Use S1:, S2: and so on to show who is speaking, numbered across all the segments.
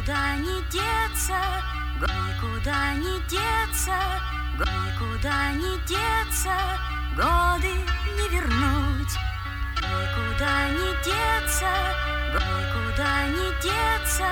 S1: никуда не деться, никуда не деться, никуда не деться, годы не вернуть. Никуда не деться, никуда не деться,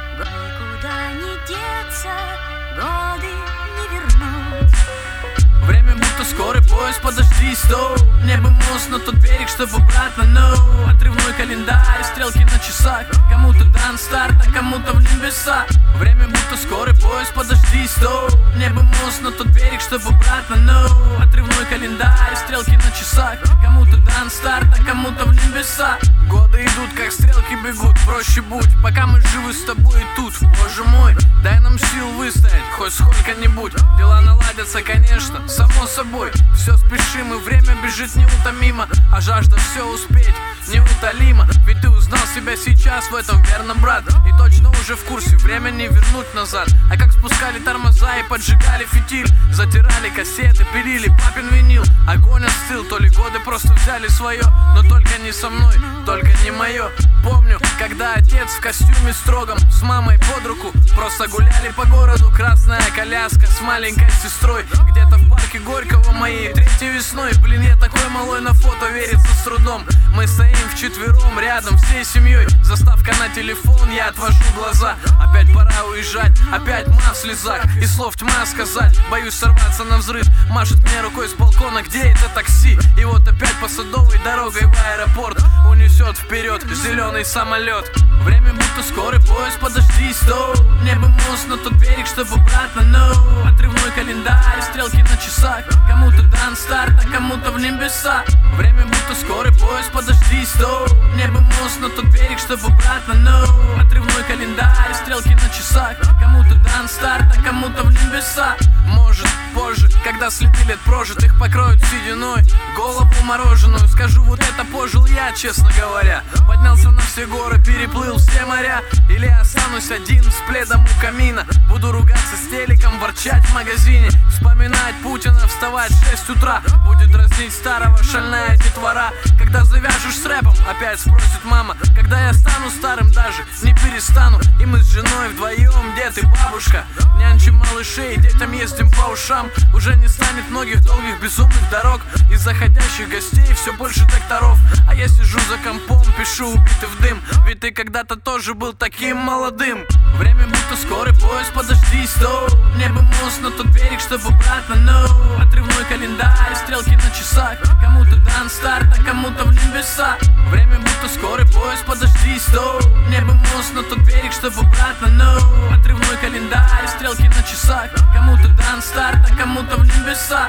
S1: никуда не деться, годы не вернуть.
S2: Время будто скорый поезд, подожди, стоп. Небо мост на тот берег, чтоб обратно, no. Отрывной календарь, стрелки на часах. Кому-то дан старт, а кому-то в небеса. Время будто скорый поезд, подожди, стоп. Небо мост на тот берег, чтоб обратно, no. Отрывной календарь, стрелки на часах. Кому-то дан старт, а кому-то в небеса. Годы идут, как стрелки бегут, проще будь, пока мы живы с тобой и тут. Боже мой, дай нам сил выстоять, хоть сколько-нибудь. Дела наладятся, конечно, само собой. Все спешим, и время бежит неутомимо, а жажда все успеть неутолима. Ведь ты узнал себя сейчас в этом, верно, брат? И точно уже в курсе, время не вернуть назад. А как спускали тормоза и поджигали фитиль, затирали кассеты, пилили папин винил. Огонь остыл, то ли годы просто взяли свое, но только не со мной, только не мое. Помню, когда отец в костюме строгом с мамой под руку просто гуляли по городу. Красная коляска с маленькой сестрой, где-то в парке Горького моей третьей весной. Блин, я такой малой, на фото верится с трудом. Мы стоим вчетвером рядом всей семьей. Заставка на телефон, я отвожу глаза. Опять пора уезжать, опять мат в слезах. И слов тьма сказать, боюсь сорваться на взрыв. Машет мне рукой с балкона, где это такси? И вот опять по Садовой дорогой в аэропорт унесет вперед зеленый самолет. Время будто скорый поезд, подожди, стоп. Небо мост на тот берег, чтоб обратно, no. Отрывной календарь, стрелки на часах. Кому-то дан старт, а кому-то в небеса. Время будто скорый поезд, подожди, стоп. Небо мост на тот берег, чтоб обратно, no. Отрывной календарь, стрелки на часах. Кому-то дан старт, а кому-то в небеса. Может, позже, когда следы лет прожитых покроют сединой голову мороженую, скажу, вот это пожил я, честно говоря. Поднялся на все горы, переплыл все моря. Или останусь один с пледом у камина. Буду ругаться с телеком, ворчать в магазине, вспоминать Путина, вставать в 6 утра. Будет дразнить старого шальная детвора. Когда завяжешь с рэпом, опять спросит мама. Когда я стану старым, даже не перестану. И мы с женой вдвоем, дед и бабушка, нянчим малышей, детям ездим по ушам. Уже не станет многих долгих безумных дорог. Из заходящих гостей все больше докторов. А я сижу за компом, пишу убитый в дым. Ведь ты когда-то тоже был таким молодым. Время будто скорый поезд, подожди, стоп. Небо мост на тот берег, чтоб обратно, no. Отрывной календарь, стрелки на часах. Кому-то дан старт, а кому-то в небеса. Время будто скорый поезд, подожди, стоп. Небо мост на тот берег, чтоб обратно, no. Отрывной календарь, стрелки на часах. Кому-то дан старт, а кому-то в небеса.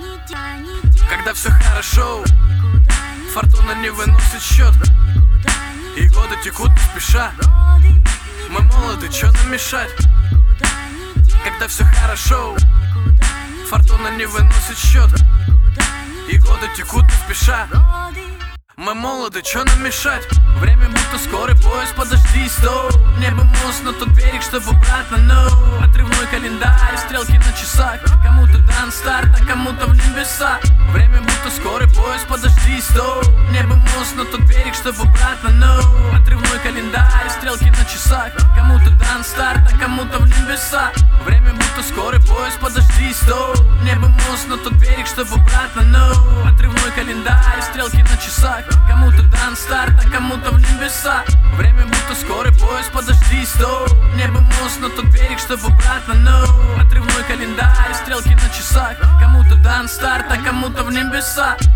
S2: Когда все хорошо, фортуна не выносит счет, и годы текут не спеша. Мы молоды, чё нам мешать? Когда все хорошо, фортуна не выносит счет, и годы текут не спеша. Мы молоды, чё нам мешать? Время будто скорый поезд, подожди, стоп. Небо мост на тот берег, чтоб обратно, no. Отрывной календарь, стрелки на часах. Кому-то дан старт, а кому-то в небеса. Время будто скорый поезд, подожди, стоп. Небо мост на тот берег, чтоб обратно, no. Отрывной календарь, стрелки на часах. Кому-то дан старт, а кому-то в небеса. Время будто скорый поезд, подожди, стоп. Небо мост на тот берег, чтоб обратно, no. Отрывной календарь, стрелки на часах. Кому-то дан старт, а кому-то в небеса. Время будто скорый поезд, подожди, стоп. Небо мост на тот берег, чтоб обратно, no. Отрывной календарь, стрелки на часах. Кому-то дан старт, а кому-то в небеса.